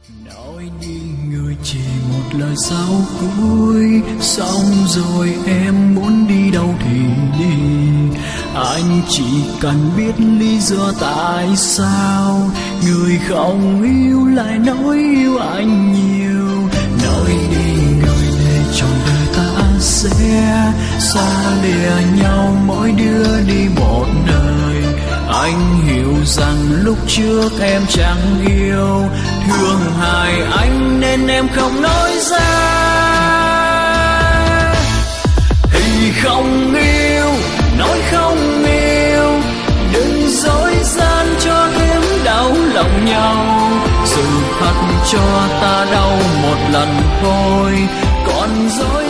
Nói đi người chỉ một lời sau cuối, xong rồi em muốn đi đâu thì đi. Anh chỉ cần biết lý do tại sao người không yêu lại nói yêu anh nhiều. Nói đi người để trong đời ta sẽ xa lìa nhau, mỗi đứa đi một nơi. Anh hiểu rằng lúc trước em chẳng yêu, thương hại anh nên em không nói ra. Thì không yêu, nói không yêu, đừng dối gian cho thêm đau lòng nhau. Sự thật cho ta đau một lần thôi, còn dối